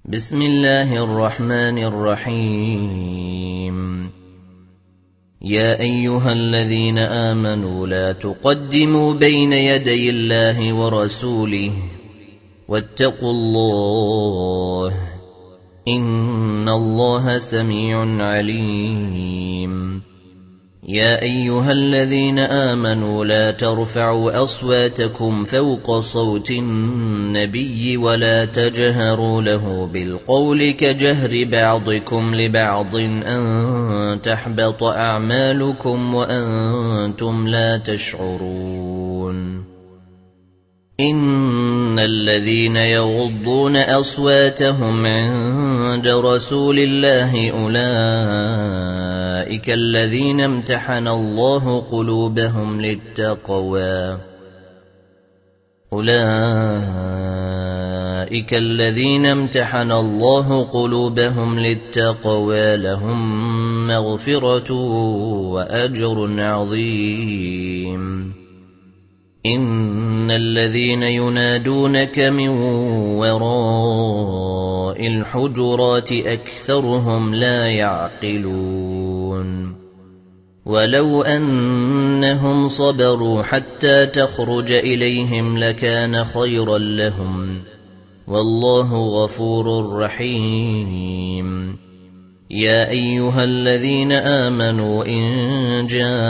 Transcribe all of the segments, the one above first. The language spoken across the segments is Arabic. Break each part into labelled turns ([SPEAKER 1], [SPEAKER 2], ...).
[SPEAKER 1] بسم الله الرحمن الرحيم. يا أيها الذين آمنوا لا تقدموا بين يدي الله ورسوله واتقوا الله إن الله سميع عليم. يا أيها الذين آمنوا لا ترفعوا أصواتكم فوق صوت النبي ولا تجهروا له بالقول كجهر بعضكم لبعض أن تحبط أعمالكم وأنتم لا تشعرون. إن الذين يغضون أصواتهم عند رسول الله أولئك الذين امتحن الله قلوبهم للتقوى لهم مغفرة وأجر عظيم. إن الذين ينادونك من وراء الحجرات أكثرهم لا يعقلون. ولو أنهم صبروا حتى تخرج إليهم لكان خيرا لهم والله غفور رحيم. يا أيها الذين آمنوا إن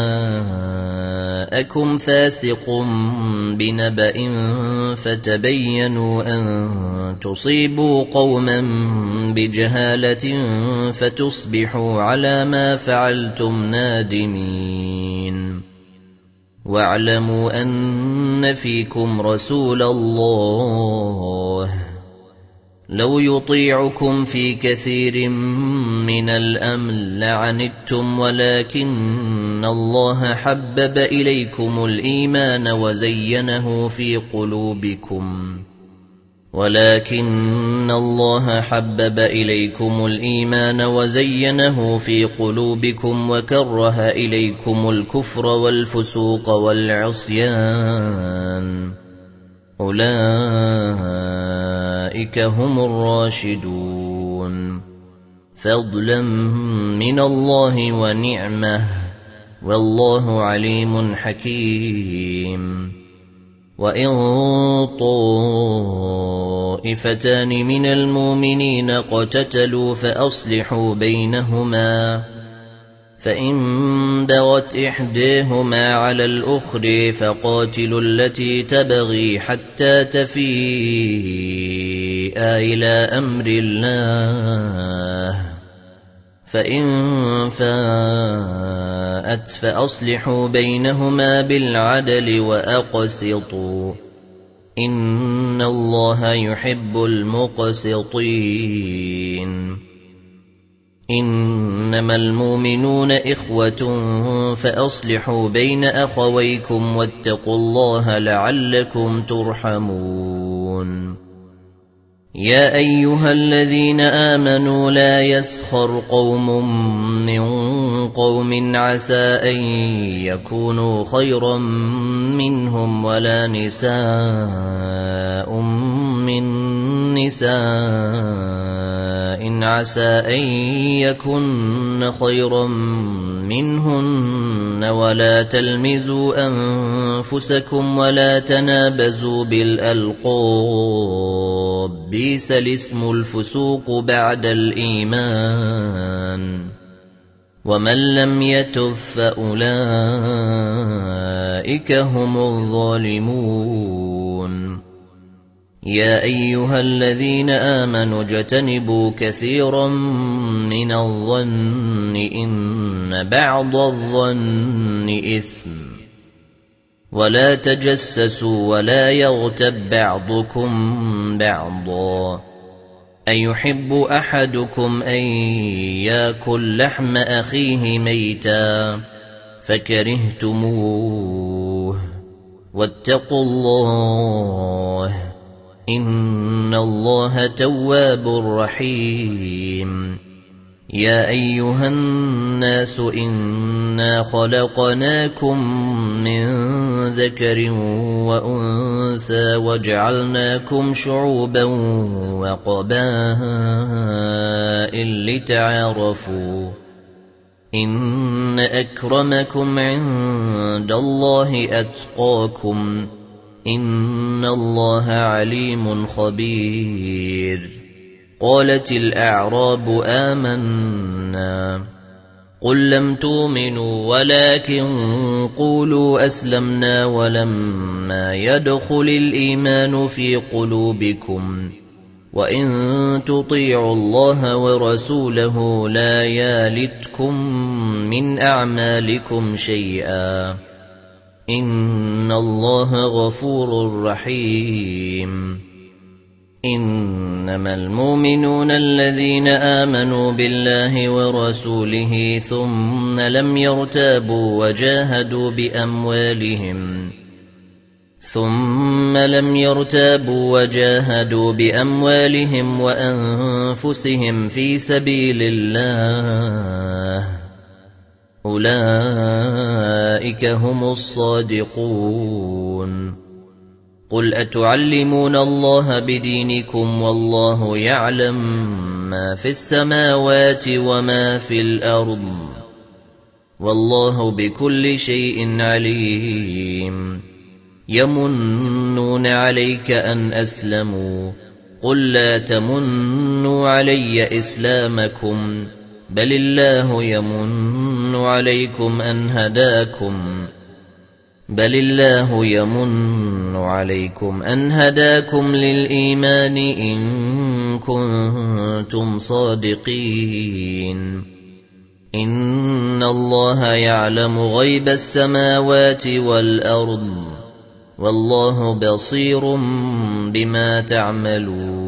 [SPEAKER 1] جاءكم فاسق بنبأ فتبينوا أن تصيبوا قوما بجهالة فتصبحوا على ما فعلتم نادمين. واعلموا أن فيكم رسول الله لو يطيعكم في كثير من الأمر لعنتم ولكن الله حبب إليكم الإيمان وزينه في قلوبكم وكره إليكم الكفر والفسوق والعصيان أولئك هم الراشدون فضلا من الله ونعمه والله عليم حكيم. وإن طائفتان من المؤمنين اقتتلوا فأصلحوا بينهما فإن بغت إحداهما على الأخرى فقاتلوا التي تبغي حتى تفيء إلى أمر الله فإن فاءت فأصلحوا بينهما بالعدل وأقسطوا إن الله يحب المقسطين. إنما المؤمنون إخوة فأصلحوا بين أخويكم واتقوا الله لعلكم ترحمون. يا أيها الذين آمنوا لا يسخر قوم من قوم عسى أن يكونوا خيرا منهم ولا نساء من نساء عسى أن يكن خيرا منهن ولا تلمزوا أنفسكم ولا تنابزوا بالألقاب بئس الاسم الفسوق بعد الإيمان ومن لم يتب فأولئك هم الظالمون. يا أيها الذين آمنوا اجتنبوا كثيرا من الظن إن بعض الظن إثم ولا تجسسوا ولا يغتب بعضكم بعضا أيحب أحدكم أن يأكل لحم أخيه ميتا فكرهتموه واتقوا الله إن الله تواب رحيم. يا أيها الناس إنا خلقناكم من ذكر وأنثى وجعلناكم شعوبا وقبائل لتعارفوا إن أكرمكم عند الله أتقاكم إن الله عليم خبير. قالت الأعراب آمنا قل لم تؤمنوا ولكن قولوا أسلمنا ولما يدخل الإيمان في قلوبكم وإن تطيعوا الله ورسوله لا يالتكم من أعمالكم شيئا إن الله غفور رحيم. إنما المؤمنون الذين آمنوا بالله ورسوله ثم لم يرتابوا وجاهدوا بأموالهم وأنفسهم في سبيل الله أولئك هم الصادقون. قل أتعلمون الله بدينكم والله يعلم ما في السماوات وما في الأرض والله بكل شيء عليم. يمنون عليك أن أسلموا قل لا تمنوا علي إسلامكم بل الله يمن عليكم أن هداكم للإيمان إن كنتم صادقين. إن الله يعلم غيب السماوات والأرض والله بصير بما تعملون.